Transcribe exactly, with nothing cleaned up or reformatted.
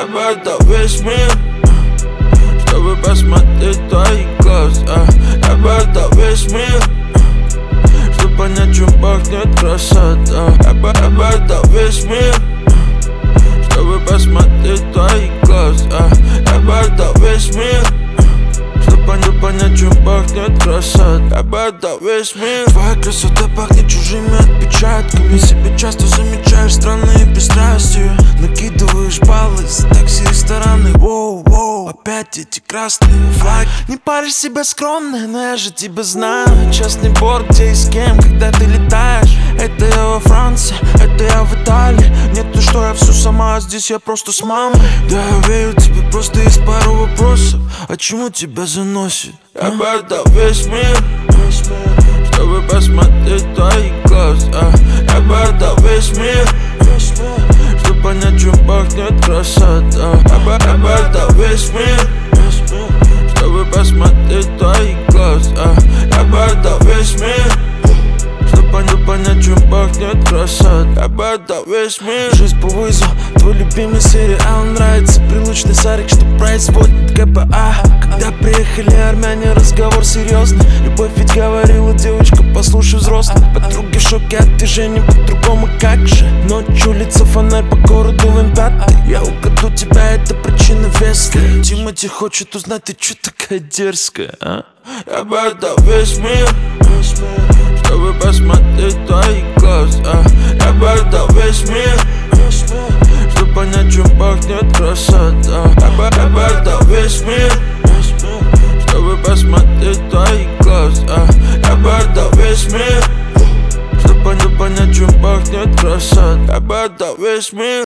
Я бы отдал весь мир, чтобы посмотреть в твои глаза. Я бы отдал весь мир, чтобы понять, чем пахнет красота. Я бы, я бы отдал весь мир, чтобы посмотреть в твои глаза. Я бы отдал весь мир, чтобы понять, понять, чем пахнет красота. Я бы отдал весь мир. Твоя красота пахнет чужими отпечатками. Себя часто замечаешь странные пристрастия. Накидываешь баллы за такси, рестораны. Воу-воу, опять эти красные флаги. Не паришь себя скромно, но я же тебя знаю. Частный борт, где и с кем, когда ты летаешь. Это я во Франции, это я в Италии. Нет, ну что, я все сама, здесь я просто с мамой. Да, я верю тебе, просто есть пару вопросов. А чему тебя заносит? Я бы отдал весь мир, чтобы посмотреть в твои глаза. Я бы отдал весь мир, чтобы понять, чем пахнет красота. Я бы, я бы отдал весь мир, чтобы посмотреть в твои глаза. Я бы отдал весь мир, чтобы понять, понять, чем пахнет красота. Я бы отдал весь мир. Жизнь по вызову, твой любимый сериал нравится. Прилучный сарик, что производит КПА. Когда приехали армяне, разговор серьезный. Любовь ведь говорила, девочка, послушай взрослых. Подруги в шоке от движения, по-другому как же. Ночью улица, фонарь по городу в эм пять. Я украду тебя, это причина веская. Тимати хочет узнать, ты чё такая дерзкая, а? Я бы отдал весь мир, чтобы посмотреть в твои глаза. Я бы отдал весь мир, чтобы понять, чем пахнет красота. Я бы, я бы отдал весь мир, чтобы посмотреть в твои глаза. Я бы отдал весь мир, чтобы понять, понять, чем пахнет красота. Я бы отдал весь мир.